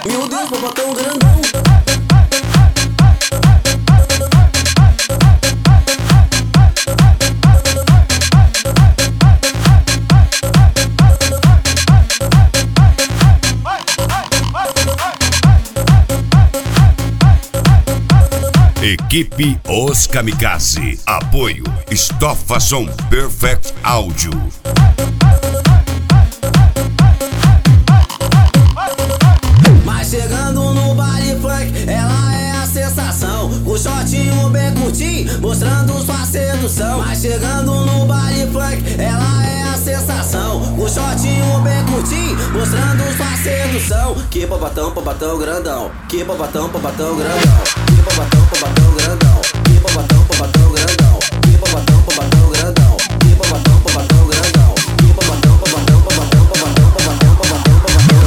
Meu Deus, popotão grandão. Equipe Os Kamikaze. Apoio Estofa Som Perfect Áudio. Mas chegando no baile funk, ela é a sensação. O shortinho bem curtinho, mostrando sua sedução. Mas chegando no baile funk, ela é a sensação. O shortinho bem curtinho, mostrando sua sedução. Que popotão, popotão grandão. Que popotão, popotão grandão. Que popotão, popotão grandão. Que popotão, popotão grandão. Que popotão, popotão grandão. Que popotão, popotão grandão. Que popotão, popotão, popotão, popotão, popotão, popotão,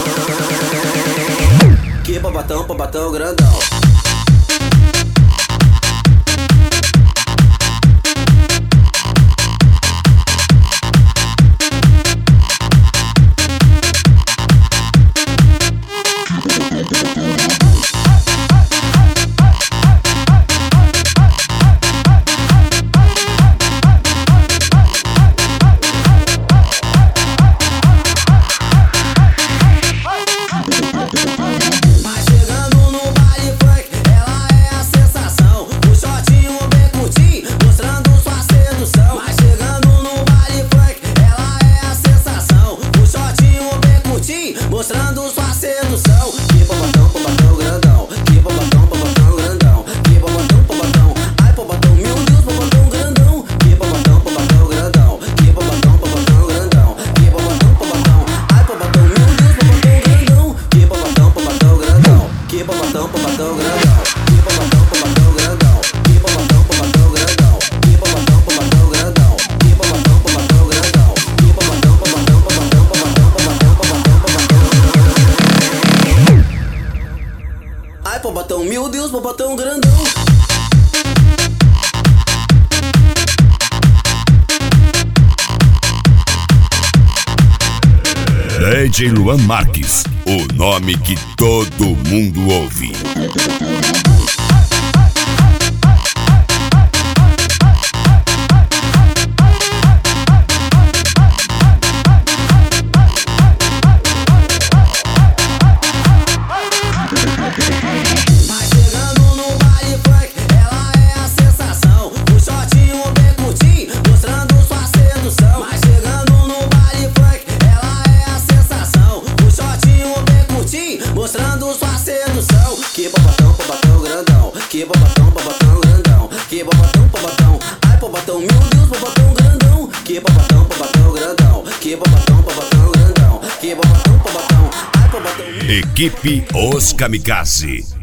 popotão. Que popotão, popotão grandão. Mostrando sua sedução. Que popotão, popotão grandão. Que popotão, popotão grandão. Que popotão, popotão. Ai, popotão, meu Deus, popotão grandão. Que popotão, popotão grandão. Que popotão, popotão grandão. Que popotão, popotão. Ai, popotão, meu Deus, popotão grandão. Que popotão, popotão grandão. Que popotão, popotão grandão. Que popotão, popotão grandão. Que popotão, popotão grandão. Que popotão, popotão grandão. Que popotão, popotão grandão. Que popotão, popotão, popotão, popotão, popotão, popotão. Ai, popotão, meu Deus, popotão grandão. DJ Luan Marques, o nome que todo mundo ouve. Mostrando sua sedução. Que popotão, popotão grandão. Que popotão, popotão grandão. Que popotão, popotão. Ai, popotão, meu Deus, popotão grandão. Que popotão, popotão grandão. Que popotão, popotão grandão. Que popotão, popotão. Ai, popotão. Equipe Os Kamikaze.